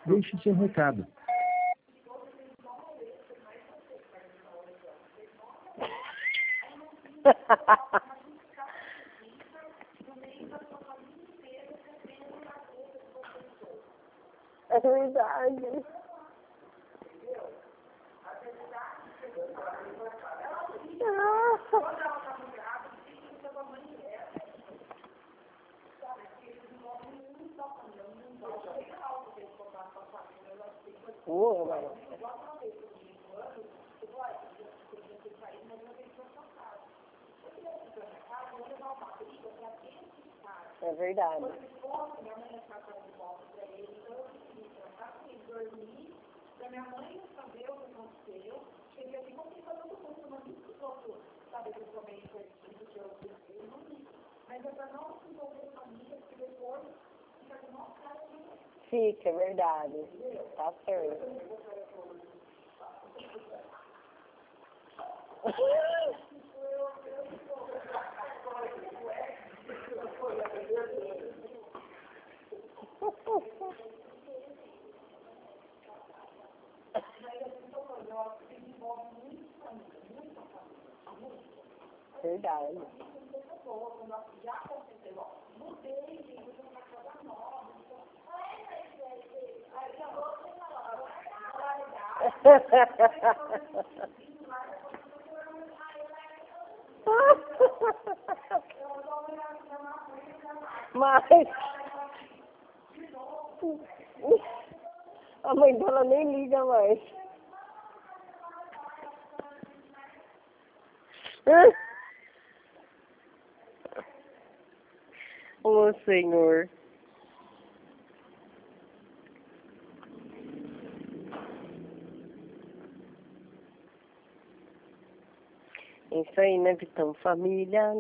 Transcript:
Deixe seu recado. É verdade. Mano. É verdade. Fica, é verdade. Tá certo. Verdade. Mas a mãe dela nem liga mais. Oh, Senhor. Isso aí, né, Vitão? Família.